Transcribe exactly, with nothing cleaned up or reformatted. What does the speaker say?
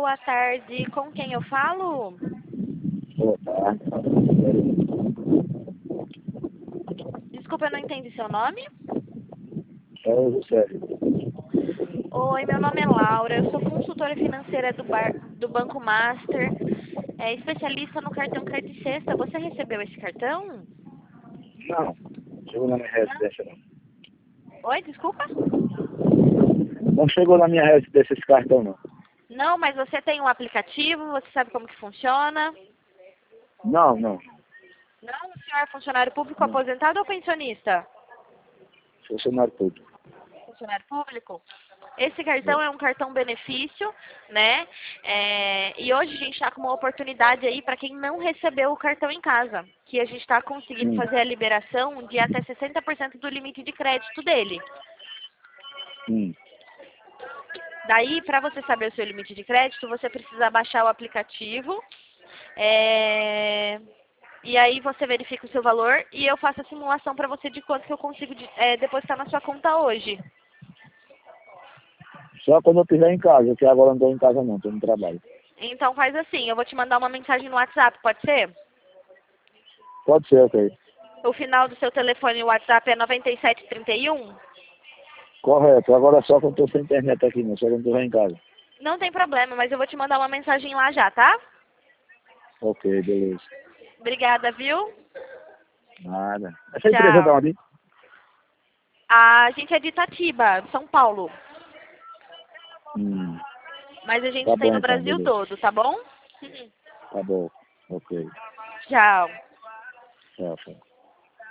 boa tarde. Com quem eu falo? Boa tarde. Desculpa, eu não entendi seu nome. É o José. Oi, meu nome é Laura. Eu sou consultora financeira do, bar, do Banco Master, é especialista no cartão Crédito Sexta. Você recebeu esse cartão? Não, chegou na minha residência não. Oi, desculpa? Não chegou na minha residência esse cartão não. Não, mas você tem um aplicativo, você sabe como que funciona? Não, não. Não, o senhor é funcionário público Não. aposentado ou pensionista? Funcionário público. Funcionário público? Esse cartão é um cartão benefício, né? É, e hoje a gente está com uma oportunidade aí para quem não recebeu o cartão em casa, que a gente está conseguindo Hum. fazer a liberação de até sessenta por cento do limite de crédito dele. Hum. Daí, para você saber o seu limite de crédito, você precisa baixar o aplicativo. É... E aí você verifica o seu valor e eu faço a simulação para você de quanto que eu consigo é, depositar na sua conta hoje. Só quando eu estiver em casa, que agora não estou em casa não, estou no trabalho. Então faz assim, eu vou te mandar uma mensagem no WhatsApp, pode ser? Pode ser, ok. O final do seu telefone WhatsApp é noventa e sete trinta e um? Correto, agora só quando estou sem internet aqui, não, só quando estiver em casa. Não tem problema, mas eu vou te mandar uma mensagem lá já, tá? Ok, beleza. Obrigada, viu? Nada. Essa empresa tá Tchau. onde? A gente é de Itatiba, São Paulo. Hum. Mas a gente Tá tem bom no então, Brasil beleza. todo, tá bom? Tá bom. Ok. Tchau. Tchau, tchau.